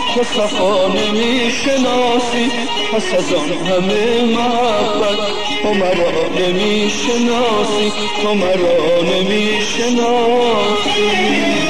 تو صفا نمیشناسی، پس از آن همه محبت تو مرا نمیشناسی، تو مرا نمیشناسی.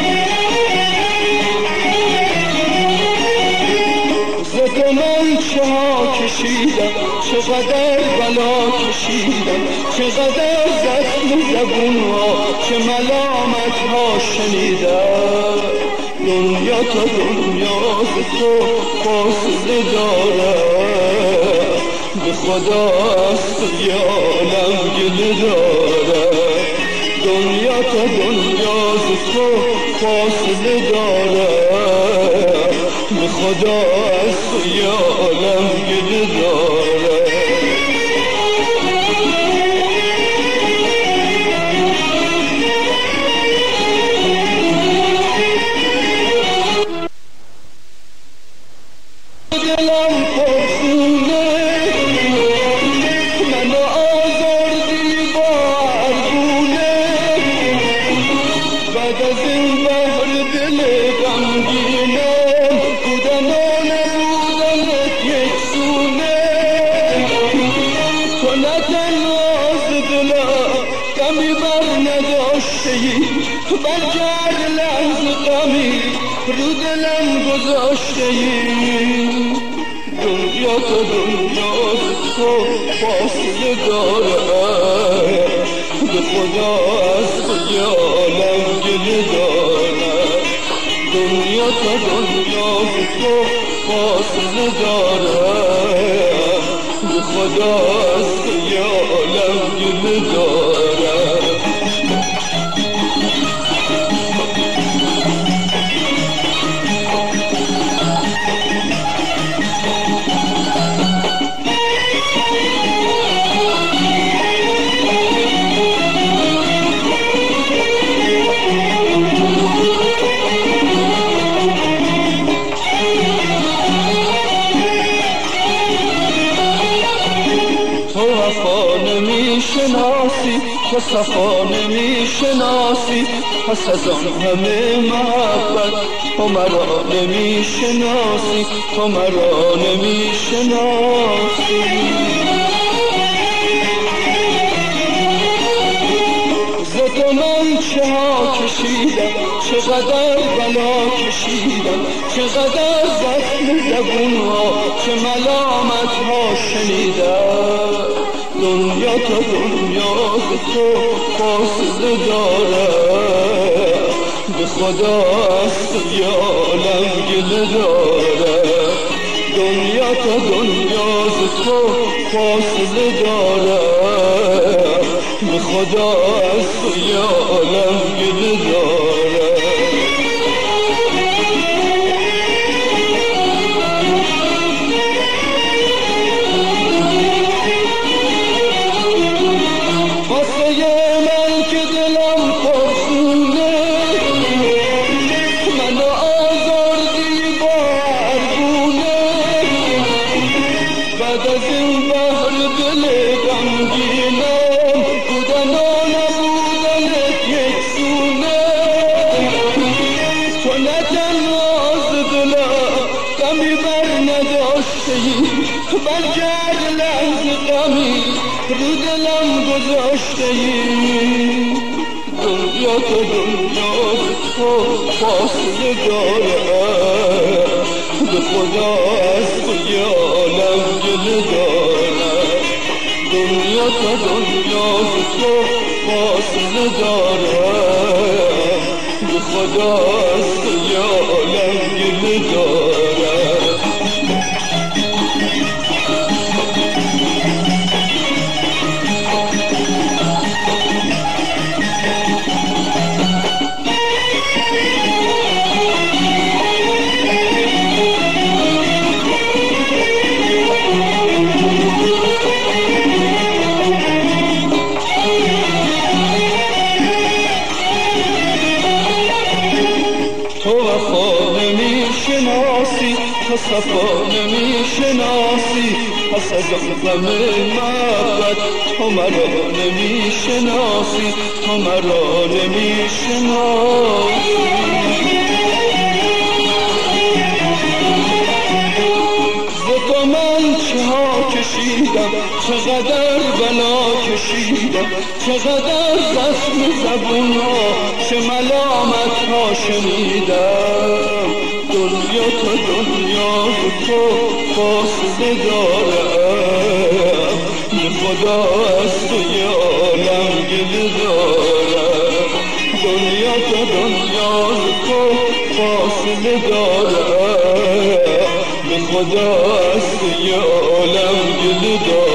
تو من چه ها کشیدم، چقدر بلا کشیدم، چقدر زخم زبون ها، چه ملامت ها شنیدم. دنیا تا دنیا ز تو فاصله دارد، به خدا از تو یه عالم گله دارد. دنیا تا دنیا ز تو فاصله دارد، به خدا از تو یه عالم گله دارد. دلم پرخونه منو آزردی با ارگونه، بعد از این بحر دل غمگینم بودن و نبودنت یکسونه. تو نه تنها ز دلم غمی بر نداشته‌ای، بر کرد لحظه غمی رو دلم گذاشته‌ای. دنیا تا دنیا ز تو فاصله دارد، به خدا از تو یه عالم گله دارد. دنیا تا دنیا ز تو فاصله دارد، به خدا از تو یه عالم گله دارد. نمیشناسی، تو صفا نمیشناسی، پس از آن همه محبت تو مرا نمیشناسی، تو مرا نمیشناسی. ز تو من چه ها کشیدم، چقدر بلا کشیدم، چقدر زخم زبون ها، چه ملامت ها شنیدم. دنیا تا دنیا ز تو فاصله دارد، به خدا از تو یه عالم گله دارد. دنیا تا دنیا ز تو فاصله دارد، به خدا از تو یه عالم گله دارد. بعد از این بحر دل غمگینم بودن و نبودنت یکسونه. تو نه تنها ز دلم غمی بر نداشته‌ای، بر کرد لحظه غمی رو دلم گذاشته‌ای. دنیا تا دنیا ز تو فاصله دارد، به خدا از تو یه عالم گله دارد. دنیا تا دنیا ز تو فاصله دارد، به خدا از تو یه عالم گله دارد. تو صفا نمیشناسی، پس از آن همه محبت تو مرا نمیشناسی، تو مرا نمیشناسی. ها کشیدم، چقدر بلا کشیدم، چقدر زخم زبون ها، چه ملامت ها شنیدم. دنیا تا دنیا تو فاصله دارم، به خدا از توی عالم گله دارم. دنیا تا دنیا تو فاصله دارم، به خدا از توی عالم گله دارم.